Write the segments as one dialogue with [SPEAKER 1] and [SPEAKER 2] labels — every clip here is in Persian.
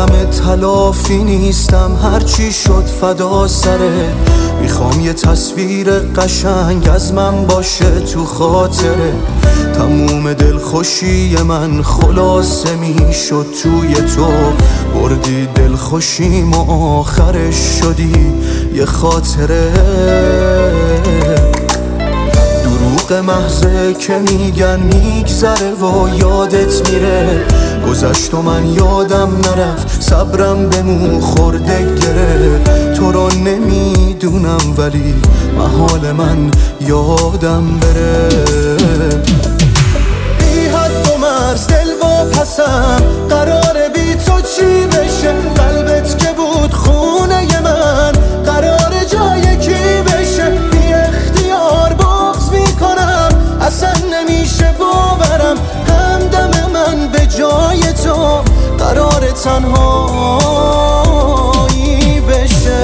[SPEAKER 1] آدم تلافی نیستم، هرچی شد فدا سره. میخوام یه تصویر قشنگ از من باشه تو خاطره. تموم دلخوشی من خلاصه میشد توی تو. بردی دلخوشیم و آخرش شدی یه خاطره. دروغ محضه که میگن میگذره و یادت میره. گذشت و من یادم نرفت، صبرم به مو خورده گره. تو رو نمیدونم ولی محال من یادم بره. بی حد و مرز دل و پسم، قراره بی تو چی بشه؟ قلبت که بود خونه من، قراره جای کی بشه؟ بی اختیار بغض میکنم، اصلا نمیشه باورم همدم من به جای تو قراره تنهایی بشه.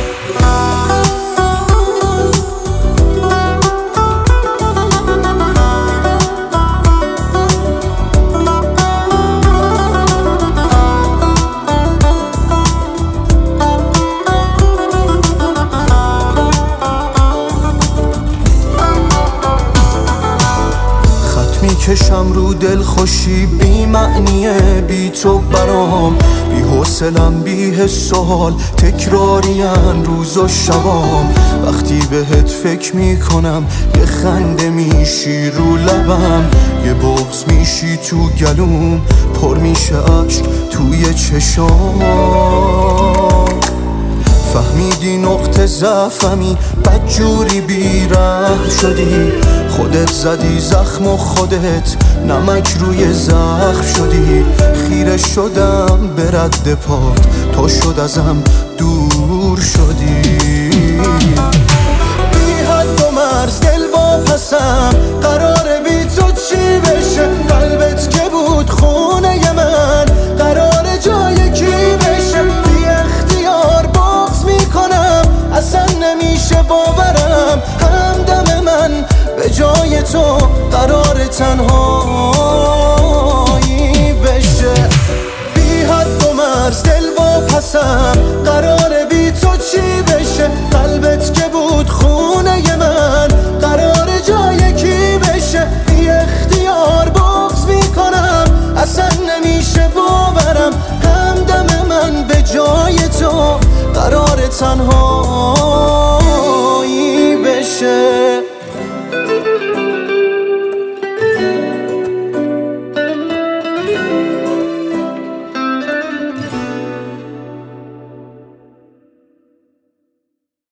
[SPEAKER 1] کشم رو دل خوشی بی معنیه بی تو برام. بی حوصلم بی حس و حال تکرارین روز و شبام. وقتی بهت فکر میکنم یه خنده میشی رو لبم، یه بغض میشی تو گلوم، پر میشه عشق توی چشام. فهمیدی نقطه ضعفمی، بدجوری بی‌رحم شدی. خودت زدی زخم و خودت نمک روی زخم شدی. خیره شدم به رد پات، تو شد ازم دور شدی. بی حد و مرز دل و پسم، قراره بی تو چی بشه؟ قلبت که بود خونه من، قراره جای کی بشه؟ بی اختیار بغض میکنم، اصلا نمیشه باورم همدم من به جای تو قرار تنهایی بشه. بی حد و مرز دل و پسم، قراره بی تو چی بشه؟ قلبت که بود خونه من، قراره جای کی بشه؟ بی اختیار بغض میکنم، اصلا نمیشه باورم همدم من به جای تو قرار تنهایی